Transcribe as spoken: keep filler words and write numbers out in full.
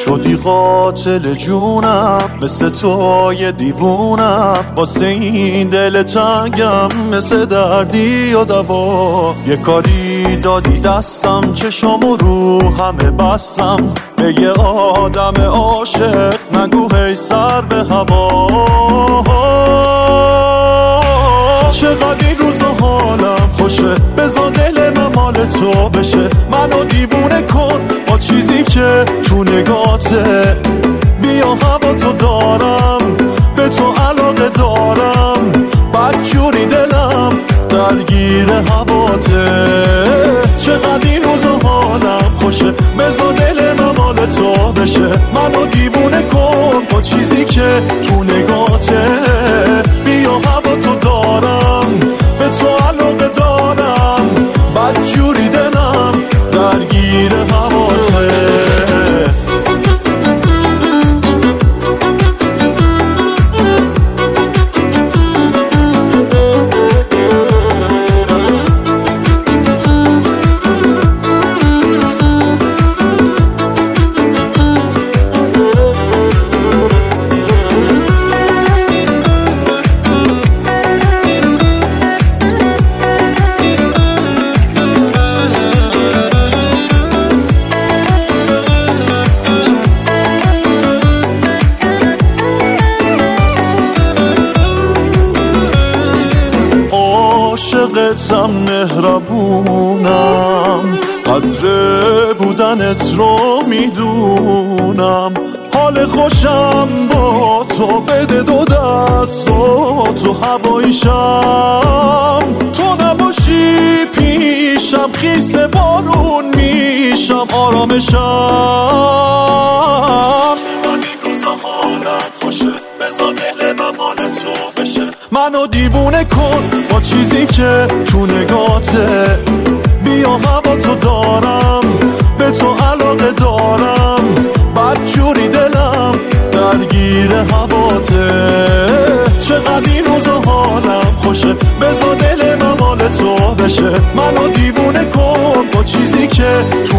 شدی قاتل جونم، مثل تو یه دیوونم، واسه این دل تنگم مثل دردی و دوا. یه کاری دادی دستم، چشامو رو همه بستم، به یه آدم عاشق نگو هی سر به هوا. چقدر این روزا حالم خوشه، بذار دل من مال تو بشه. منو دیوونه کن با چیزی که تو نگاته، بیا هوا تو دارم، به تو علاقه دارم، بدجوری دلم درگیر هواته. چقدر این روزا حالم خوشه، بذار دل من مال تو بشه. منو دیوونه کن با چیزی که تو نگاته، بیا هوا تو دارم، به تو علاقه دارم، بدجوری دلم درگیر هواته. عاشقتم، مهربونم، قدر بودنت رو میدونم، حال خوشم با تو بده دو دست و تو هواییشم. تو نباشی پیشم خیس بارون میشم، آرامشم. این روزا حالم خوشه، بذار دل من مال تو بشه. منو دیوونه کن با چیزی که تو نگاته، بیا هوا تو دارم، به تو علاقه دارم، بدجوری دلم درگیر هواته. چقدر این روزا حالم خوشه، بذار دل من مال تو بشه. منو دیوونه کن با چیزی که تو